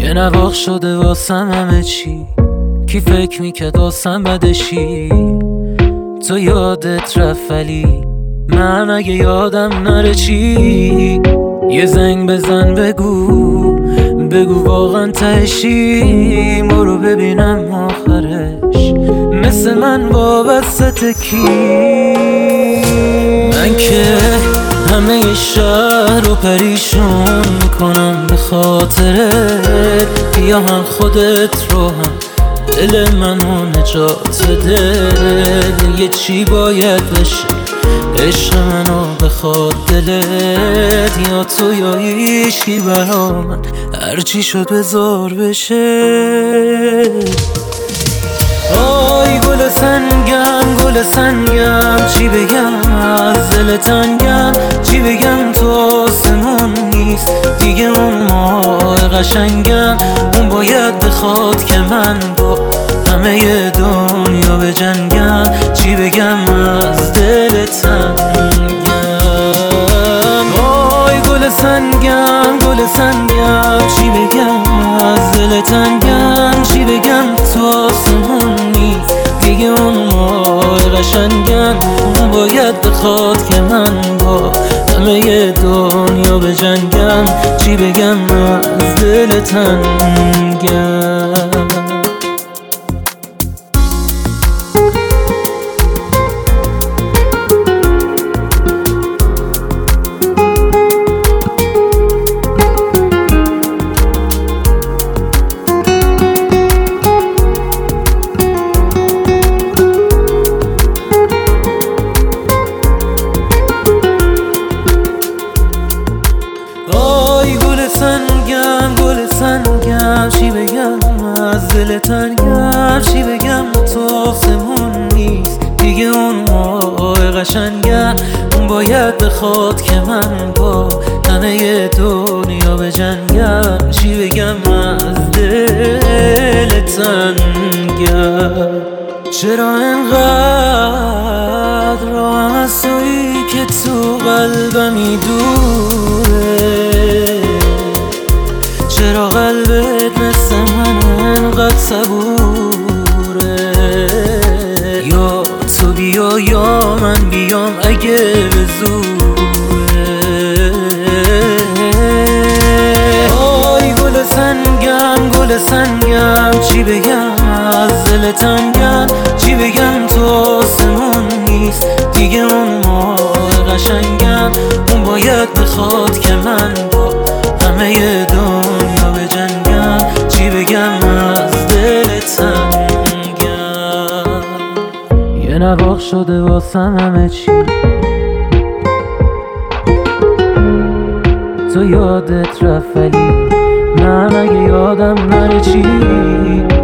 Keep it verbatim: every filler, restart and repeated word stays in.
یه نواخ شده واسم همه چی، کی فکر میکرد واسم بدشی. تو یادت رفت ولی من اگه یادم نره چی. یه زنگ بزن بگو بگو واقعا تهشی. برو ببینم آخرش مثل من وابسته کی. من که همه شهر رو پریشون میکنم به خاطرت. بیا هم خودت رو هم دل منو نجات بده. یه چی باید بشه عشق منو بخواد دلت. یا تو یا هیچکی برا من، هرچی شد بذار بشه. آی گل سنگم گل سنگم، چی بگم از دل تنگم. چی بگم تو آسمون نیست دیگه اون ماه قشنگم. اون باید بخواد که من با همه دنیا بجنگم. چی بگم از دل تنگم. آی گل سنگم گل سنگم، چی بگم از دل تنگم. چی بگم تو آسمون نیست دیگه اون ماه قشنگم. اون باید بخواد که من با همه دنیا بجنگم. چی بگم از دل تنگم. سنگم گل سنگم، چی بگم از دل تنگم. چی بگم تو آسمون نیست دیگه اون ماه قشنگم. اون باید بخواد که من با همه دنیا بجنگم. چی بگم از دل تنگم. چرا انقدر راهم از تویی که تو قلبمی دوره. چرا قلبت مثل من انقدر صبوره. یا تو بیا یا من بیام اگه به زوره. آی گل سنگم گل سنگم، چی بگم از دل تنگم. چی بگم تو آسمون نیست دیگه اون ماه قشنگم. اون باید بخواد که من با همه دنیا بجنگم. چی بگم از دل تنگم. یه نواخ شده واسم همه چی، تو یادت رفت ولی من اگه یادم نره چی.